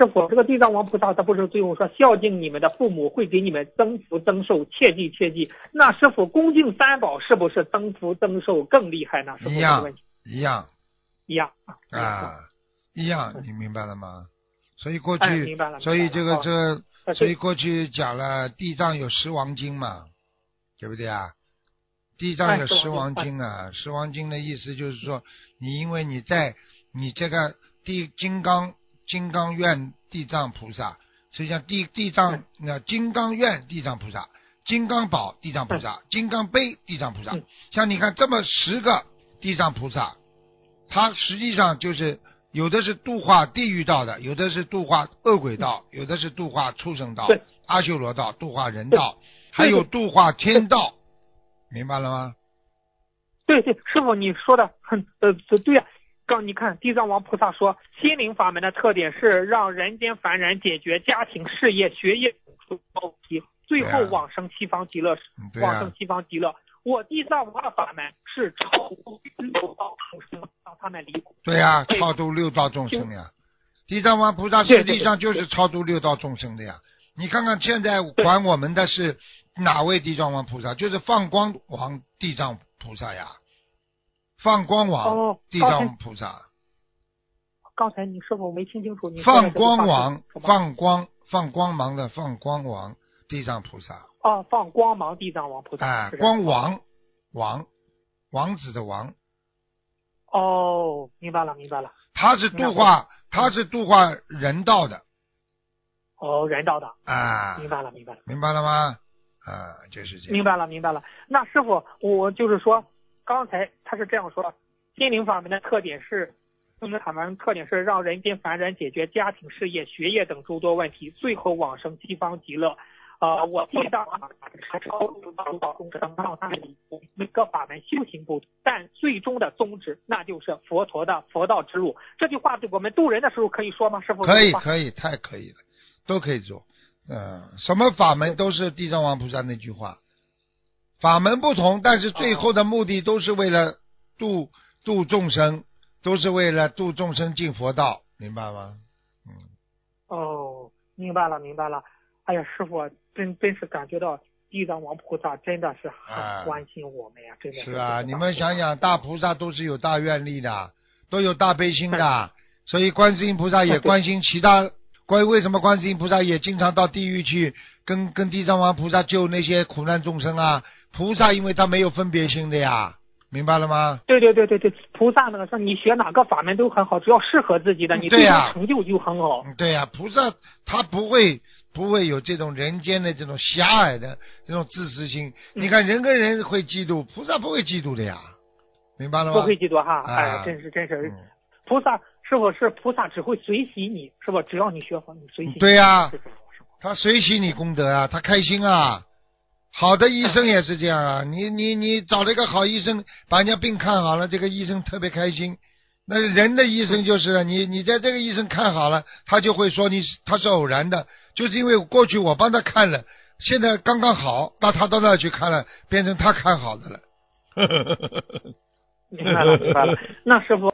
师傅，这个地藏王菩萨他不是最后说孝敬你们的父母会给你们增福增寿，切记切记。那师傅恭敬三宝是不是增福增寿更厉害呢？师傅一样这个问题一样一样啊，一样，你明白了吗？所以过哎， 去， 明白了。 所以这个所以对过去讲了地藏有十王经嘛，对不对啊？地藏有十王经啊，十王经的意思就是说，你因为你在你这个金刚院地藏菩萨，实际上地藏那金刚院地藏菩萨、金刚宝地藏菩萨、金刚杯地藏菩萨，像你看这么10个地藏菩萨，它实际上就是有的是度化地狱道的，有的是度化恶鬼道，有的是度化畜生道、阿修罗道、度化人道，还有度化天道，明白了吗？ 对，师傅你说的很对啊。刚你看地藏王菩萨说，心灵法门的特点是让人间凡人解决家庭、事业、学业等问题，最后往生西方极乐。往生西方极乐。我地藏王的法门是超度六道众生，让他们离苦。 对呀，超度六道众生呀。地藏王菩萨实际上就是超度六道众生的呀。你看看现在管我们的是哪位地藏王菩萨？就是放光王地藏菩萨呀。放光王地藏菩萨。 刚才你是否没听清楚？你放光王，放光芒的放光王地藏菩萨。 哦，放光芒地藏王菩萨。 哎，光王子的王。 哦，明白了。 他是度化人道的。 哦，人道的。 啊， 明白了。 明白了吗？啊，就是这样。 明白了。那师傅，我就是说，刚才他是这样说，心灵法门的特点是，让人间凡人解决家庭、事业、学业等诸多问题，最后往生西方极乐。我地藏王是超度六道众生，让他们离苦。每个法门修行不同，但最终的宗旨那就是佛陀的佛道之路。这句话对我们渡人的时候可以说吗？师傅？ 可以，太可以了，都可以做。什么法门都是地藏王菩萨那句话，法门不同，但是最后的目的都是为了度众生，都是为了度众生进佛道，明白吗？ 哦，明白了。哎呀，师傅真是感觉到地藏王菩萨真的是很关心我们呀，真的是啊，你们想想，大菩萨都是有大愿力的，都有大悲心的，所以观世音菩萨也关心其他。为什么观世音菩萨也经常到地狱去跟地藏王菩萨救那些苦难众生啊？菩萨因为他没有分别心的呀，明白了吗？ 对，菩萨呢说你学哪个法门都很好，只要适合自己的，你最终成就就很好。 对呀，菩萨他不会有这种人间的这种狭隘的这种自私心。你看人跟人会嫉妒，菩萨不会嫉妒的呀，明白了吗？ 不会嫉妒哈，真是。菩萨师傅是菩萨只会随喜你，是吧？只要你学好，你随喜你。 对呀，他随喜你功德啊，他开心啊。好的医生也是这样啊，你找了一个好医生，把人家病看好了，这个医生特别开心。那人的医生就是你在这个医生看好了，他就会说他是偶然的，就是因为过去我帮他看了，现在刚刚好，那他到那去看了，变成他看好的了。 明白了。那师傅。